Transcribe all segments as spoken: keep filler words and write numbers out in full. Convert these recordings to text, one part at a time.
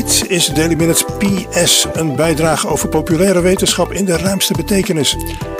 Dit is Daily Minutes P S, een bijdrage over populaire wetenschap in de ruimste betekenis.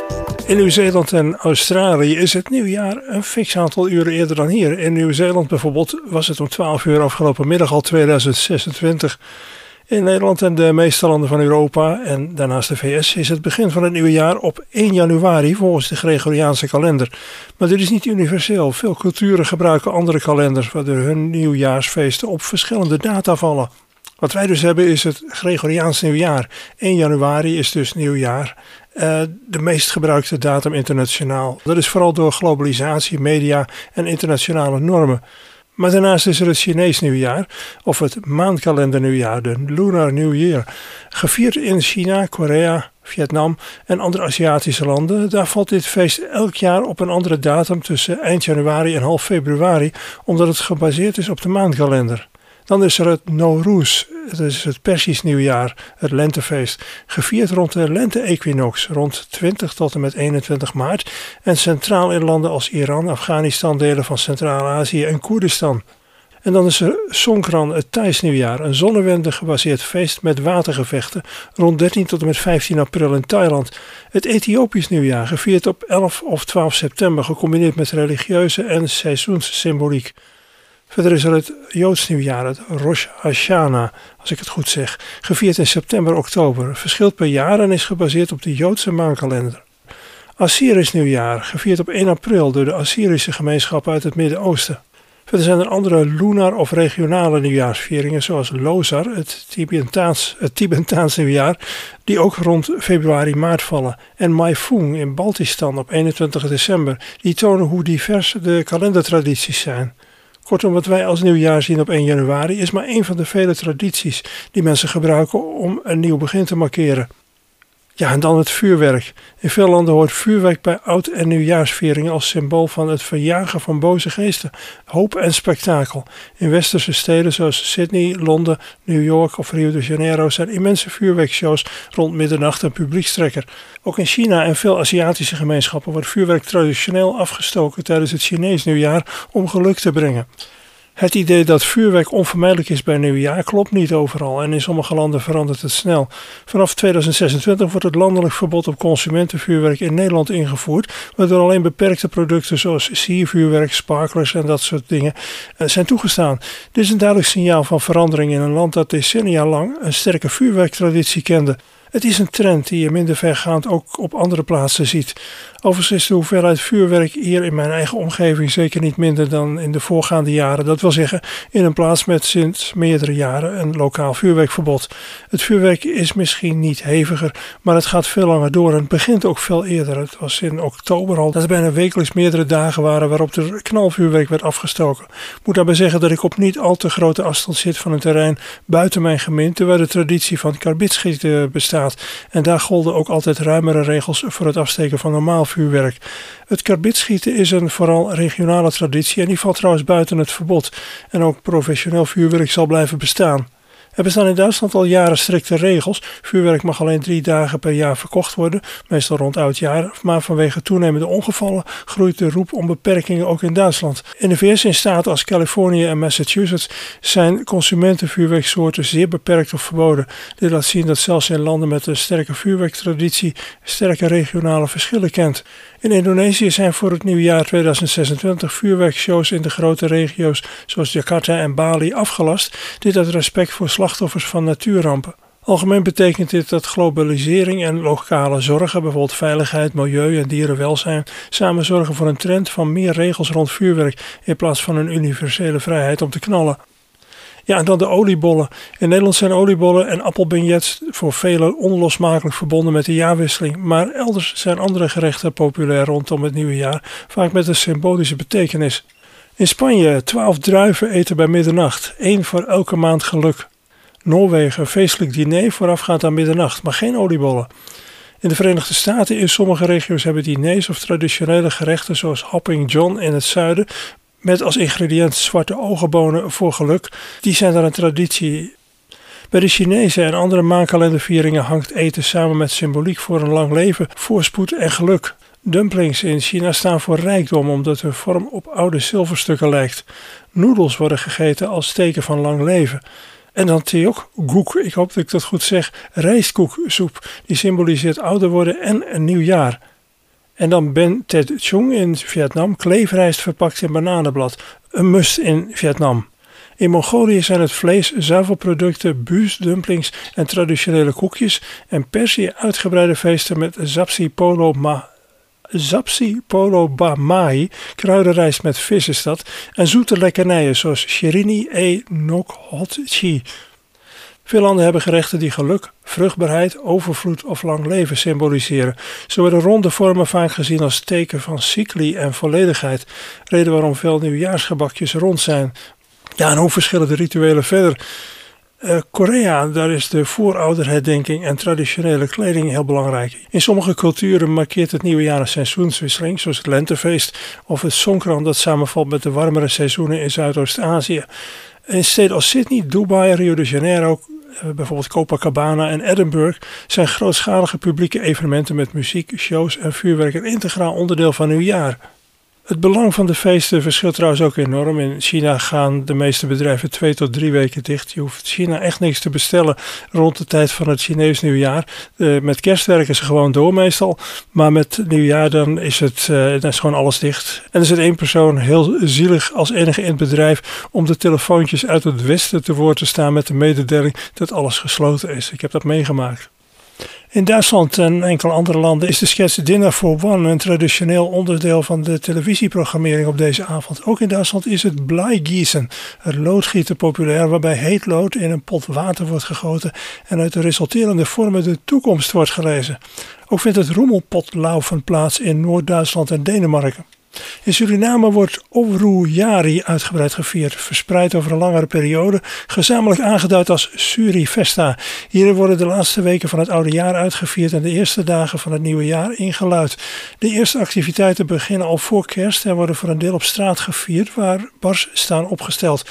In Nieuw-Zeeland en Australië is het nieuwjaar een fix aantal uren eerder dan hier. In Nieuw-Zeeland bijvoorbeeld was het om twaalf uur afgelopen middag al tweeduizend zesentwintig. In Nederland en de meeste landen van Europa en daarnaast de V S is het begin van het nieuwe jaar op één januari volgens de Gregoriaanse kalender. Maar dit is niet universeel. Veel culturen gebruiken andere kalenders waardoor hun nieuwjaarsfeesten op verschillende data vallen. Wat wij dus hebben is het Gregoriaans nieuwjaar. één januari is dus nieuwjaar. Uh, de meest gebruikte datum internationaal. Dat is vooral door globalisatie, media en internationale normen. Maar daarnaast is er het Chinees nieuwjaar, of het maankalendernieuwjaar, de Lunar New Year. Gevierd in China, Korea, Vietnam en andere Aziatische landen. Daar valt dit feest elk jaar op een andere datum tussen eind januari en half februari, omdat het gebaseerd is op de maankalender. Dan is er het Nowruz, dat is het Persisch nieuwjaar, het lentefeest, gevierd rond de lente-equinox, rond twintig tot en met eenentwintig maart en centraal in landen als Iran, Afghanistan, delen van Centraal-Azië en Koerdistan. En dan is er Songkran, het Thais nieuwjaar, een zonnewende gebaseerd feest met watergevechten rond dertien tot en met vijftien april in Thailand. Het Ethiopisch nieuwjaar, gevierd op elf of twaalf september, gecombineerd met religieuze en seizoenssymboliek. Verder is er het Joods nieuwjaar, het Rosh Hashanah, als ik het goed zeg, gevierd in september-oktober, verschilt per jaar en is gebaseerd op de Joodse maankalender. Assyrisch nieuwjaar, gevierd op één april door de Assyrische gemeenschap uit het Midden-Oosten. Verder zijn er andere lunar of regionale nieuwjaarsvieringen zoals Losar, het Tibetaans, het Tibetaans nieuwjaar, die ook rond februari-maart vallen. En Maifung in Baltistan op eenentwintig december, die tonen hoe divers de kalendertradities zijn. Kortom, wat wij als nieuwjaar zien op één januari is maar één van de vele tradities die mensen gebruiken om een nieuw begin te markeren. Ja, en dan het vuurwerk. In veel landen hoort vuurwerk bij oud- en nieuwjaarsvieringen als symbool van het verjagen van boze geesten, hoop en spektakel. In westerse steden zoals Sydney, Londen, New York of Rio de Janeiro zijn immense vuurwerkshows rond middernacht een publiekstrekker. Ook in China en veel Aziatische gemeenschappen wordt vuurwerk traditioneel afgestoken tijdens het Chinees nieuwjaar om geluk te brengen. Het idee dat vuurwerk onvermijdelijk is bij nieuwjaar klopt niet overal en in sommige landen verandert het snel. Vanaf tweeduizend zesentwintig wordt het landelijk verbod op consumentenvuurwerk in Nederland ingevoerd, waardoor alleen beperkte producten zoals siervuurwerk, sparklers en dat soort dingen zijn toegestaan. Dit is een duidelijk signaal van verandering in een land dat decennia lang een sterke vuurwerktraditie kende. Het is een trend die je minder vergaand ook op andere plaatsen ziet. Overigens is de hoeveelheid vuurwerk hier in mijn eigen omgeving zeker niet minder dan in de voorgaande jaren. Dat wil zeggen in een plaats met sinds meerdere jaren een lokaal vuurwerkverbod. Het vuurwerk is misschien niet heviger, maar het gaat veel langer door en het begint ook veel eerder. Het was in oktober al dat er bijna wekelijks meerdere dagen waren waarop er knalvuurwerk werd afgestoken. Ik moet daarbij zeggen dat ik op niet al te grote afstand zit van een terrein buiten mijn gemeente waar de traditie van karbitschieten bestaat. En daar golden ook altijd ruimere regels voor het afsteken van normaal vuurwerk. Het karbitschieten is een vooral regionale traditie en die valt trouwens buiten het verbod. En ook professioneel vuurwerk zal blijven bestaan. Er bestaan in Duitsland al jaren strikte regels. Vuurwerk mag alleen drie dagen per jaar verkocht worden, meestal rond oudjaar. Maar vanwege toenemende ongevallen groeit de roep om beperkingen ook in Duitsland. In de V S in staten als Californië en Massachusetts zijn consumentenvuurwerksoorten zeer beperkt of verboden. Dit laat zien dat zelfs in landen met een sterke vuurwerktraditie sterke regionale verschillen kent. In Indonesië zijn voor het nieuwjaar tweeduizend zesentwintig vuurwerkshows in de grote regio's zoals Jakarta en Bali afgelast, dit uit respect voor slachtoffers van natuurrampen. Algemeen betekent dit dat globalisering en lokale zorgen, bijvoorbeeld veiligheid, milieu en dierenwelzijn, samen zorgen voor een trend van meer regels rond vuurwerk in plaats van een universele vrijheid om te knallen. Ja, en dan de oliebollen. In Nederland zijn oliebollen en appelbeignets voor velen onlosmakelijk verbonden met de jaarwisseling. Maar elders zijn andere gerechten populair rondom het nieuwe jaar, vaak met een symbolische betekenis. In Spanje twaalf druiven eten bij middernacht, één voor elke maand geluk. Noorwegen een feestelijk diner voorafgaand aan middernacht, maar geen oliebollen. In de Verenigde Staten in sommige regio's hebben diners of traditionele gerechten zoals Hopping John in het zuiden, met als ingrediënt zwarte ogenbonen voor geluk, die zijn daar een traditie. Bij de Chinese en andere maankalendervieringen hangt eten samen met symboliek voor een lang leven, voorspoed en geluk. Dumplings in China staan voor rijkdom omdat hun vorm op oude zilverstukken lijkt. Noedels worden gegeten als teken van lang leven. En dan Teokguk, ik hoop dat ik dat goed zeg, rijstkoeksoep. Die symboliseert ouder worden en een nieuw jaar. En dan Ben Tet Chung in Vietnam, kleefrijst verpakt in bananenblad. Een must in Vietnam. In Mongolië zijn het vlees, zuivelproducten, buus, dumplings en traditionele koekjes. En Perzië uitgebreide feesten met Zapsi Polo Ma. Zapsi Polo Bamai, kruidenrijst met vis is dat, en zoete lekkernijen zoals Shirini e Nok Hot Chi. Veel landen hebben gerechten die geluk, vruchtbaarheid, overvloed of lang leven symboliseren. Zo worden ronde vormen vaak gezien als teken van cycli en volledigheid, reden waarom veel nieuwjaarsgebakjes rond zijn. Ja, en hoe verschillen de rituelen verder? Uh, Korea, daar is de voorouderherdenking en traditionele kleding heel belangrijk. In sommige culturen markeert het nieuwe jaar een seizoenswisseling, zoals het lentefeest of het Songkran dat samenvalt met de warmere seizoenen in Zuidoost-Azië. In steden als Sydney, Dubai, Rio de Janeiro, uh, bijvoorbeeld Copacabana en Edinburgh zijn grootschalige publieke evenementen met muziek, shows en vuurwerk een integraal onderdeel van nieuwjaar. Het belang van de feesten verschilt trouwens ook enorm. In China gaan de meeste bedrijven twee tot drie weken dicht. Je hoeft China echt niks te bestellen rond de tijd van het Chinees nieuwjaar. Uh, met kerst werken ze gewoon door meestal. Maar met nieuwjaar dan is het uh, dan is gewoon alles dicht. En er zit één persoon heel zielig als enige in het bedrijf om de telefoontjes uit het westen te woord te staan met de mededeling dat alles gesloten is. Ik heb dat meegemaakt. In Duitsland en enkele andere landen is de sketch Dinner for One een traditioneel onderdeel van de televisieprogrammering op deze avond. Ook in Duitsland is het Bleigießen, het loodgieten, populair, waarbij heet lood in een pot water wordt gegoten en uit de resulterende vormen de toekomst wordt gelezen. Ook vindt het roemelpotlaufen plaats in Noord-Duitsland en Denemarken. In Suriname wordt Oru-Jari uitgebreid gevierd, verspreid over een langere periode, gezamenlijk aangeduid als Surifesta. Hierin worden de laatste weken van het oude jaar uitgevierd en de eerste dagen van het nieuwe jaar ingeluid. De eerste activiteiten beginnen al voor kerst en worden voor een deel op straat gevierd, waar bars staan opgesteld.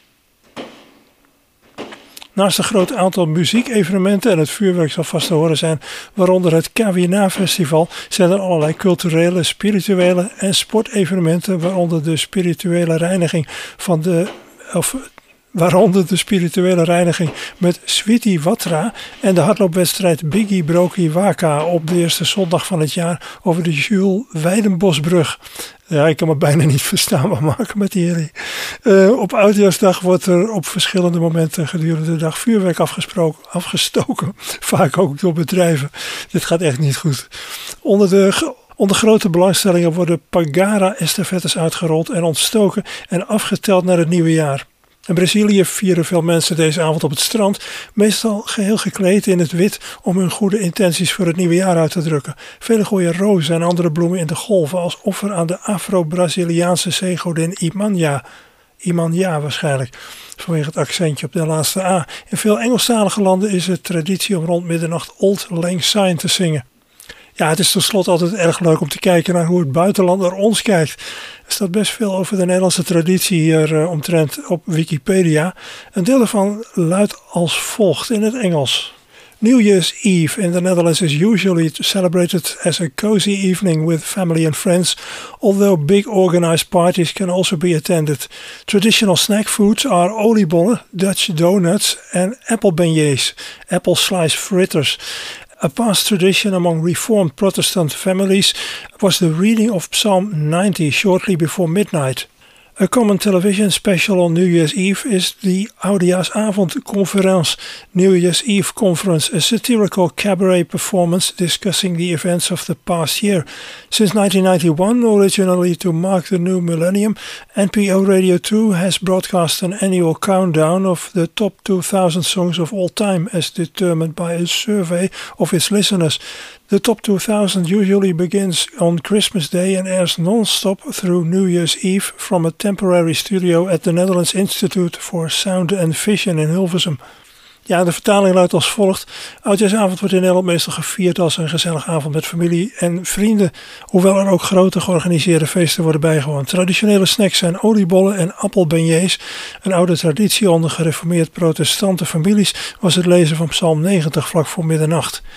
Naast een groot aantal muziekevenementen en het vuurwerk zal vast te horen zijn, waaronder het Kawina-festival, zijn er allerlei culturele, spirituele en sportevenementen, waaronder de spirituele reiniging van de, of, waaronder de spirituele reiniging met Switi Watra en de hardloopwedstrijd Biggie Broki Waka op de eerste zondag van het jaar over de Jules Weidenbosbrug. Ja, ik kan me bijna niet verstaanbaar maken met die herrie. Uh, op Oudejaarsdag wordt er op verschillende momenten gedurende de dag vuurwerk afgestoken. Vaak ook door bedrijven. Dit gaat echt niet goed. Onder de, onder grote belangstellingen worden Pagara-estafettes uitgerold en ontstoken en afgeteld naar het nieuwe jaar. In Brazilië vieren veel mensen deze avond op het strand, meestal geheel gekleed in het wit om hun goede intenties voor het nieuwe jaar uit te drukken. Velen gooien rozen en andere bloemen in de golven als offer aan de Afro-Braziliaanse zeegodin Imanjá. Imanjá waarschijnlijk, vanwege het accentje op de laatste A. In veel Engelstalige landen is het traditie om rond middernacht Auld Lang Syne te zingen. Ja, het is tenslotte altijd erg leuk om te kijken naar hoe het buitenland naar ons kijkt. Er staat best veel over de Nederlandse traditie hier uh, omtrent op Wikipedia. Een deel daarvan luidt als volgt in het Engels. New Year's Eve in the Netherlands is usually celebrated as a cozy evening with family and friends, although big organized parties can also be attended. Traditional snack foods are oliebollen, Dutch donuts and apple beignets, apple slice fritters. A past tradition among Reformed Protestant families was the reading of Psalm ninety shortly before midnight. A common television special on New Year's Eve is the Oudejaarsavond-conference, New Year's Eve Conference, a satirical cabaret performance discussing the events of the past year. Since nineteen ninety-one, originally to mark the new millennium, N P O Radio two has broadcast an annual countdown of the top two thousand songs of all time as determined by a survey of its listeners. The top two thousand usually begins on Christmas Day and airs non-stop through New Year's Eve from a temporary studio at the Netherlands Institute for Sound and Vision in Hilversum. Ja, de vertaling luidt als volgt. Oudjaarsavond wordt in Nederland meestal gevierd als een gezellige avond met familie en vrienden, hoewel er ook grote georganiseerde feesten worden bijgewoond. Traditionele snacks zijn oliebollen en appelbeignets. Een oude traditie onder gereformeerd protestante families was het lezen van Psalm negentig vlak voor middernacht.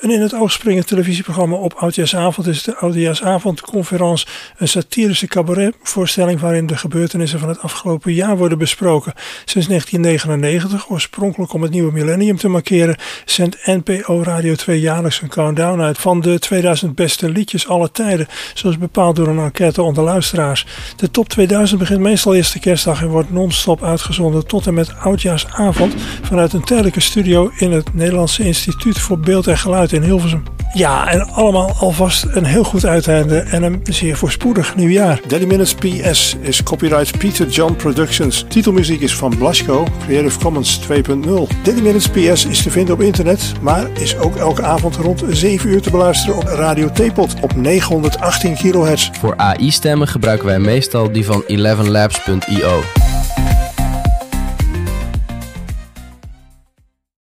Een in het oog springend televisieprogramma op Oudjaarsavond is de Oudjaarsavondconferentie, een satirische cabaretvoorstelling waarin de gebeurtenissen van het afgelopen jaar worden besproken. Sinds negentien negenennegentig, oorspronkelijk om het nieuwe millennium te markeren, zendt N P O Radio twee jaarlijks een countdown uit van de tweeduizend beste liedjes aller tijden, zoals bepaald door een enquête onder luisteraars. De top tweeduizend begint meestal eerste kerstdag en wordt non-stop uitgezonden tot en met Oudjaarsavond vanuit een tijdelijke studio in het Nederlandse Instituut voor Beeld en Geluid in Hilversum. Ja, en allemaal alvast een heel goed uiteinde en een zeer voorspoedig nieuwjaar. Daily Minutes P S is copyright Peter John Productions. Titelmuziek is van Blasco, Creative Commons twee punt nul. Daily Minutes P S is te vinden op internet, maar is ook elke avond rond zeven uur te beluisteren op Radio Theepot op negenhonderdachttien kilohertz. Voor A I-stemmen gebruiken wij meestal die van eleven labs punt i o.